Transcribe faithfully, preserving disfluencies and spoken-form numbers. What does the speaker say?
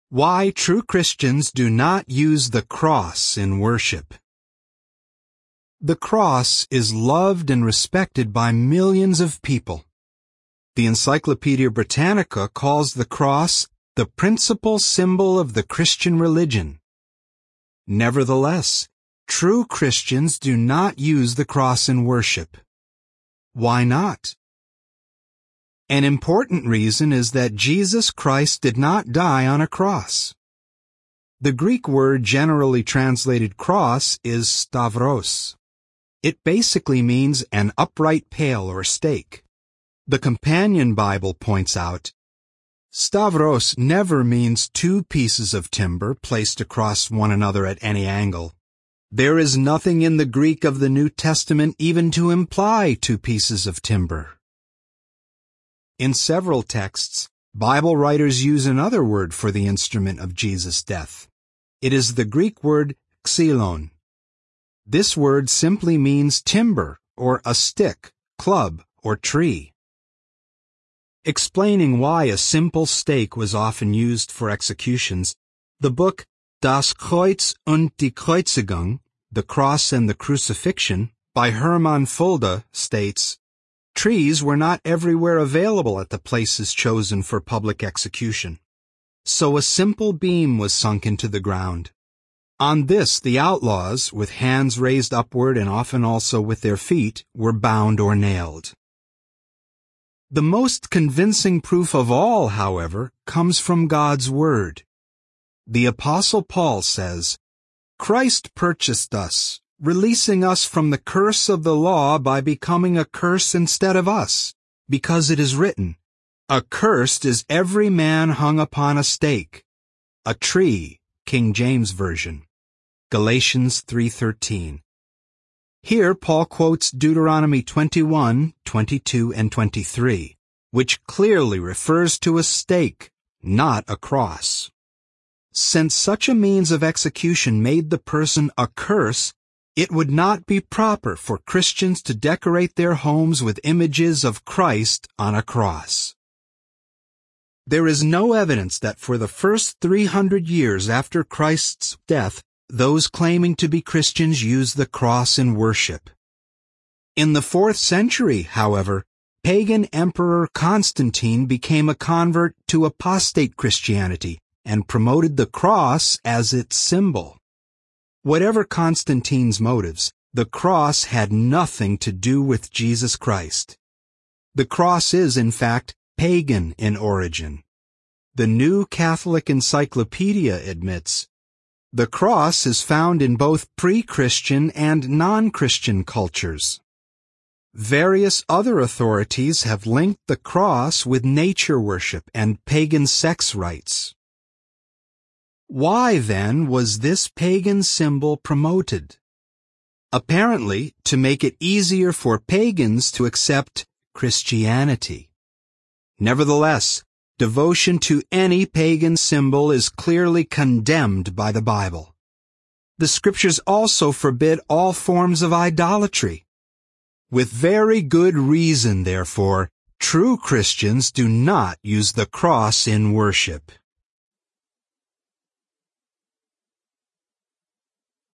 Why true Christians do not use the cross in worship. The cross is loved and respected by millions of people. The Encyclopedia Britannica calls the cross the principal symbol of the Christian religion. Nevertheless, true Christians do not use the cross in worship. Why not? An important reason is that Jesus Christ did not die on a cross. The Greek word generally translated cross is stavros. It basically means an upright pale or stake. The Companion Bible points out, Stavros never means two pieces of timber placed across one another at any angle. There is nothing in the Greek of the New Testament even to imply two pieces of timber. In several texts, Bible writers use another word for the instrument of Jesus' death. It is the Greek word xylon. This word simply means timber, or a stick, club, or tree. Explaining why a simple stake was often used for executions, the book Das Kreuz und die Kreuzigung, The Cross and the Crucifixion, by Hermann Fulda, states, trees were not everywhere available at the places chosen for public execution, so a simple beam was sunk into the ground. On this the outlaws, with hands raised upward and often also with their feet, were bound or nailed. The most convincing proof of all, however, comes from God's Word. The Apostle Paul says, Christ purchased us, releasing us from the curse of the law by becoming a curse instead of us, because it is written, Accursed is every man hung upon a stake, a tree, King James Version, Galatians three thirteen. Here Paul quotes Deuteronomy twenty-one, twenty-two, and twenty-three, which clearly refers to a stake, not a cross. Since such a means of execution made the person a curse, it would not be proper for Christians to decorate their homes with images of Christ on a cross. There is no evidence that for the first three hundred years after Christ's death, those claiming to be Christians used the cross in worship. In the fourth century, however, pagan Emperor Constantine became a convert to apostate Christianity and promoted the cross as its symbol. Whatever Constantine's motives, the cross had nothing to do with Jesus Christ. The cross is, in fact, pagan in origin. The New Catholic Encyclopedia admits, the cross is found in both pre-Christian and non-Christian cultures. Various other authorities have linked the cross with nature worship and pagan sex rites. Why, then, was this pagan symbol promoted? Apparently, to make it easier for pagans to accept Christianity. Nevertheless, devotion to any pagan symbol is clearly condemned by the Bible. The Scriptures also forbid all forms of idolatry. With very good reason, therefore, true Christians do not use the cross in worship.